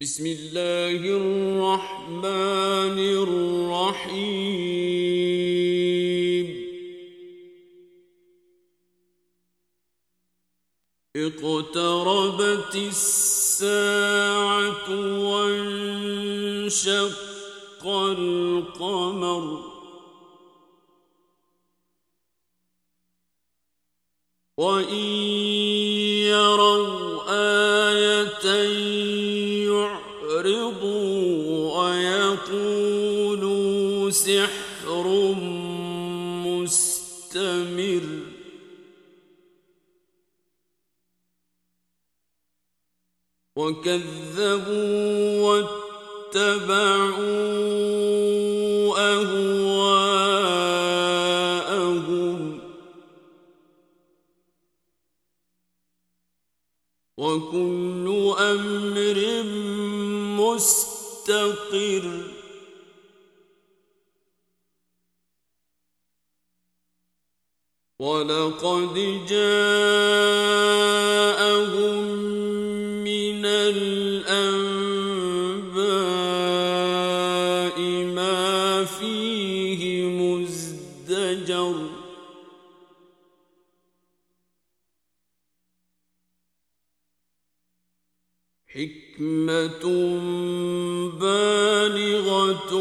بسم الله الرحمن الرحيم اقتربت الساعة وانشق القمر وإن يروا آية يعرضوا ويقولوا سحر مستمر وكذبوا واتبعوا أهواءهم وكل أمر مستقر ولقد جاءهم من الأنباء ما فيه مزدجر حكمة بالغة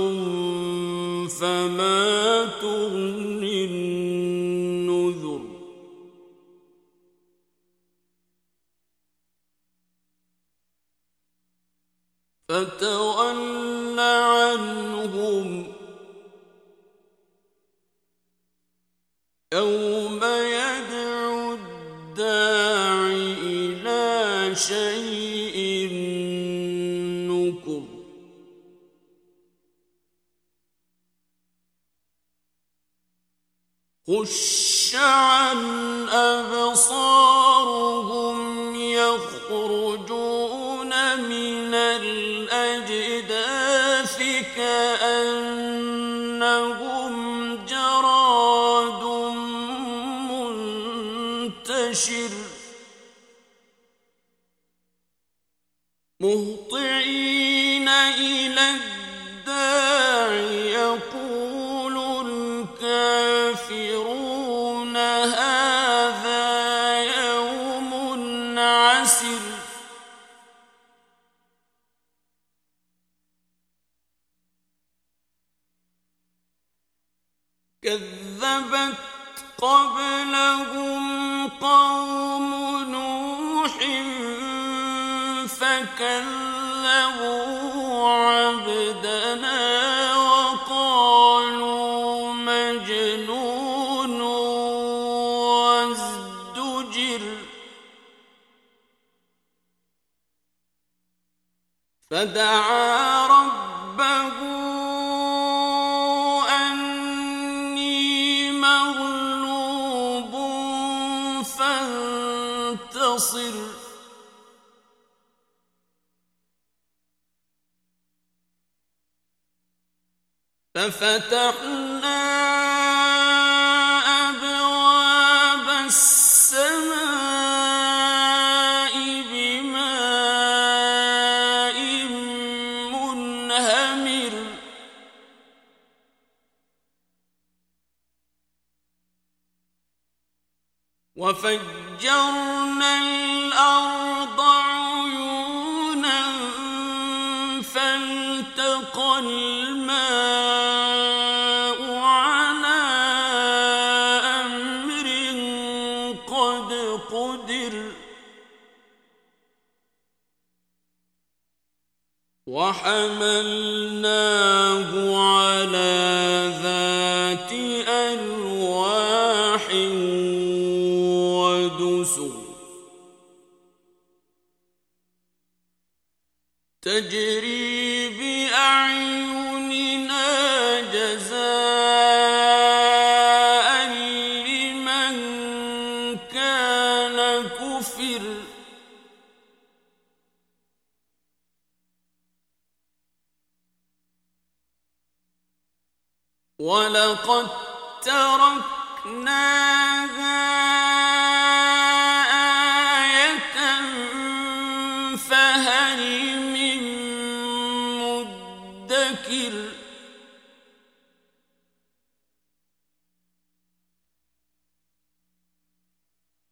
فما تغني النذر فتول عنهم يوم يدعو الداع إلى شيء نكر خش عن أبصارهم يخرجون من الأجداث كأنهم جراد منتشر مهطعين إلى الداع يقول الكافرون هذا يوم عسر كذبت قبلهم قوم نوح فكذبوا عبدنا وقالوا مجنون وازدجر فدعا ربه أني مغلوب فانتصر ففتحنا أبواب السماء بماء منهمر وفجرنا الأرض عيونا فالتقى الماء على أمر قد قدر وحملناه على ذات ألواح ودسر تجري بأعيننا جزاء لمن كان كفر ولقد تركناها آية فهل من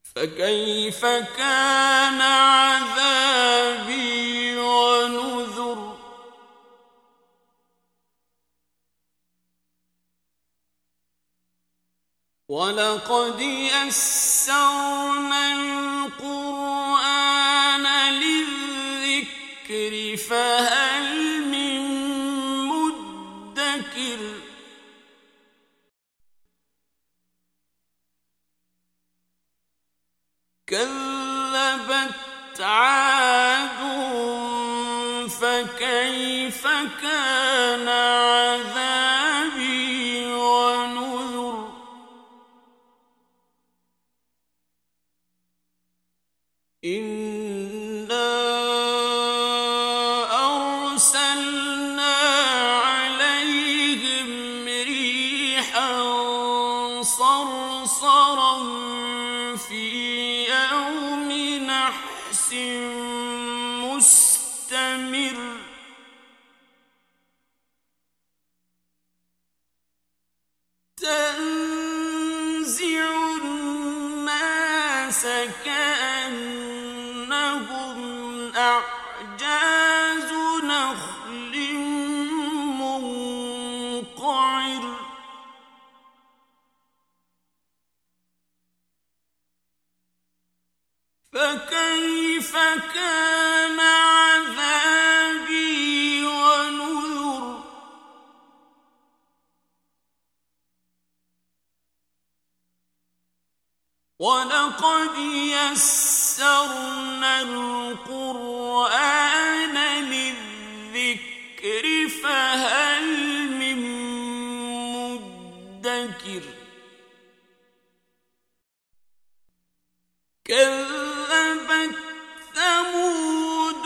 فكيف كان عذابي ونذر ولقد يسرنا القرآن للذكر فهل من مدكر كذبت عاد فكيف كان عذابي ونذر إنا أرسلنا عليهم ريحا صرصرا في يوم نحس مستمر تنزع الناس كأنهم أعجاز نخل منقعر فكيف كان عذابي ونذر ولقد يسرنا القرآن للذكر فهل من مدكر كذبت ثمود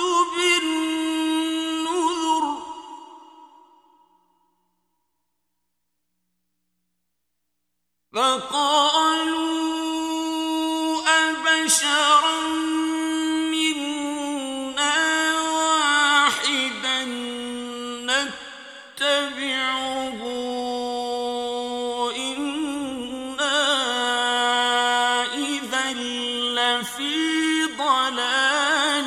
بالنذر فقالوا أبشرا منا واحدا نتبعه إنا إذا لفي ضلال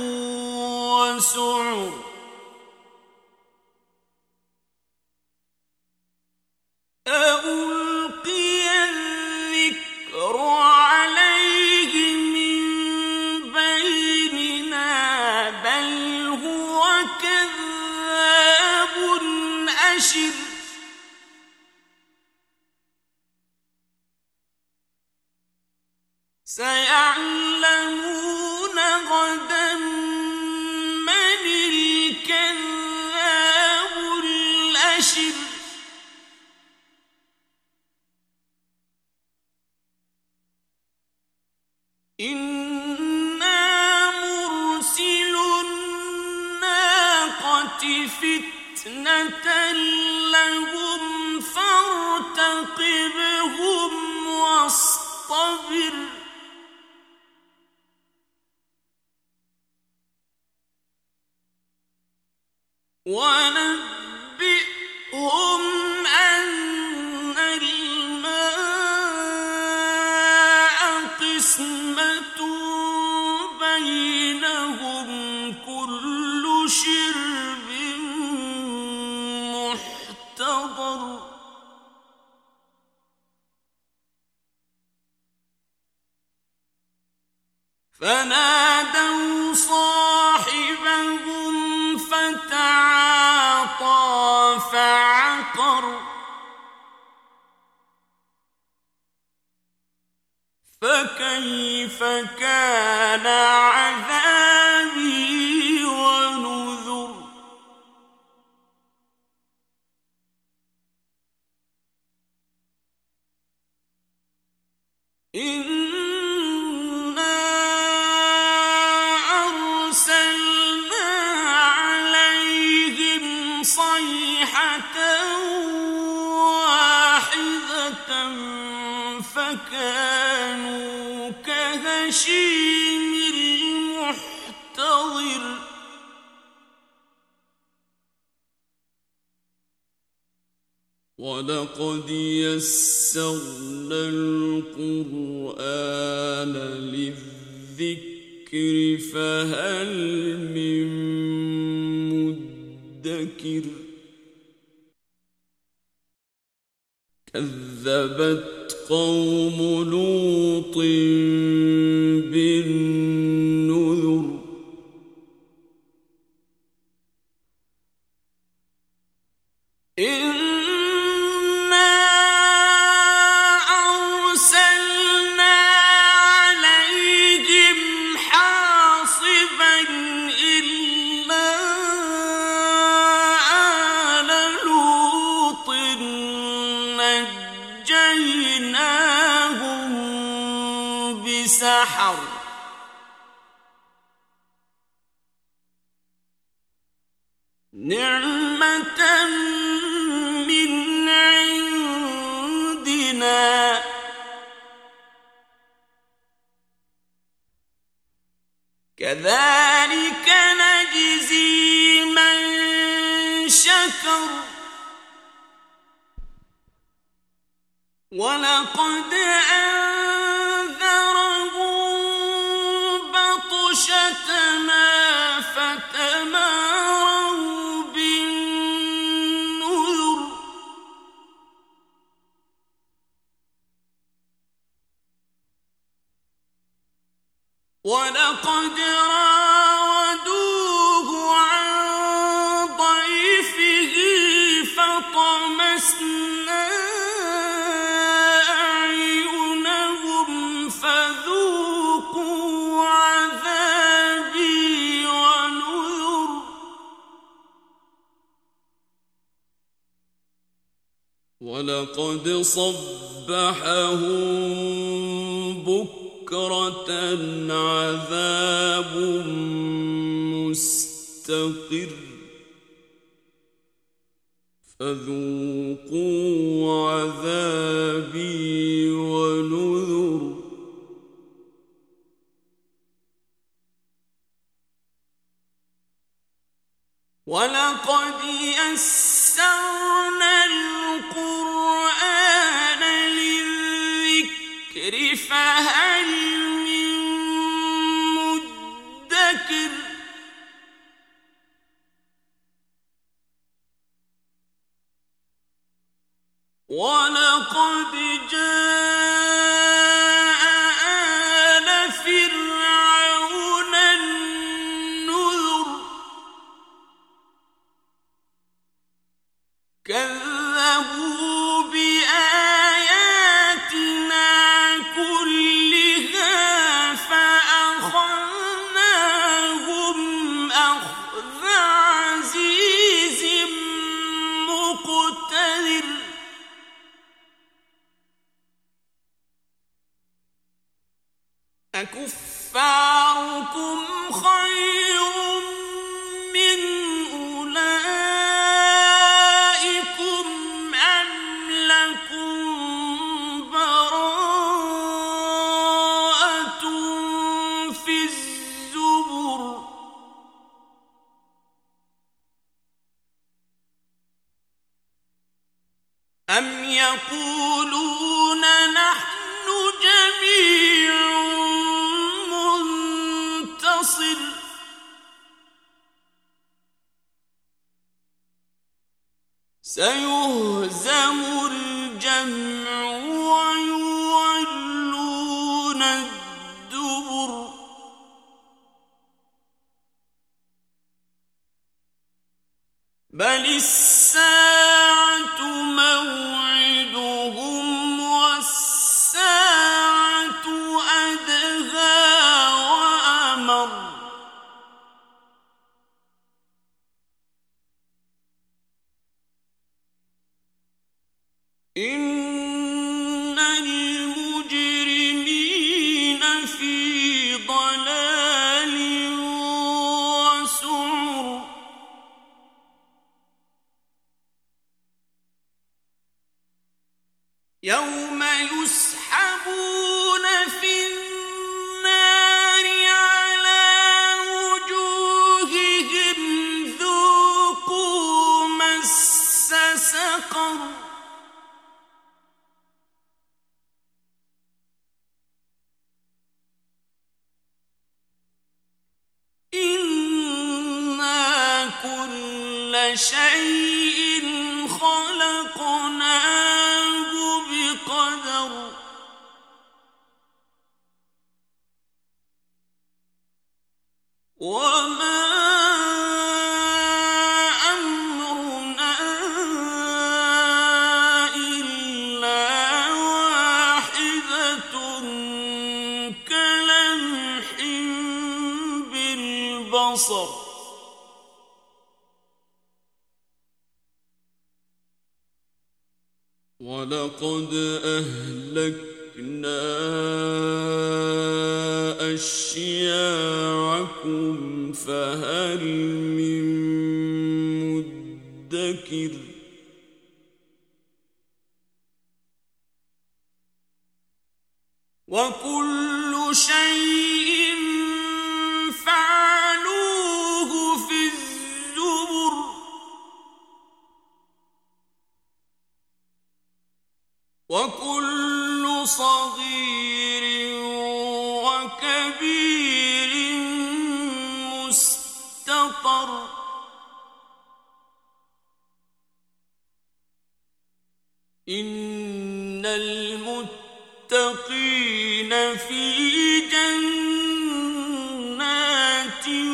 وسعر ألقي الذكر عليه من بيننا بل هو كذاب أشر سيعلمون غدا من الكذاب الأشر إنا مرسل الناقة فتنة لهم فارتقبهم واصطبر ونبئهم أن الماء قسمة بينهم كل شرب محتضر فنادوا صاحبهم فتعاطى فعقر فكيف كان عذابي ونذر إنا أرسلنا عليهم صيحة واحدة فكانوا كهشيم المحتضر ولقد يسرنا القرآن للذكر فهل من مدكر كذبت قوم لوط بالنذر سحر نعمة من عندنا كذلك نجزي من شكر ولقد بطشتنا فتماروا بالنذر ولقد راودوه عن ضيفه فطمسنا أعينهم فذوقوا عذابي ونذر ولقد صبحهم بكرة عذاب مستقر فذوقوا عذابي ونذر ولقد يسرنا القرآن للذكر فهل من مدكر ولقد جاء آل فرعون النذر كذبوا بآياتنا كلها فأخذناهم أخذ عزيز مقتدر أكفاركم خير من أولئكم أم لكم براءة في الزبر أم يقولون نحن جميع منتصر سيهزم الجمع ويولون الدبر بل الساعة موعدهم والساعة أدهى وأمر إن المجرمين في ضلال وسعر يوم يسحبون في النار على وجوههم ذوقوا مس سقر وكل شيء خلقناه بقدر وما أمرنا إلا واحدة كلمح بالبصر ولقد أهلكنا أشياعكم فهل من مدكر وكل شيء فعلوه في الزبر وكل صغير وكبير مستطر إن المتقين في جنات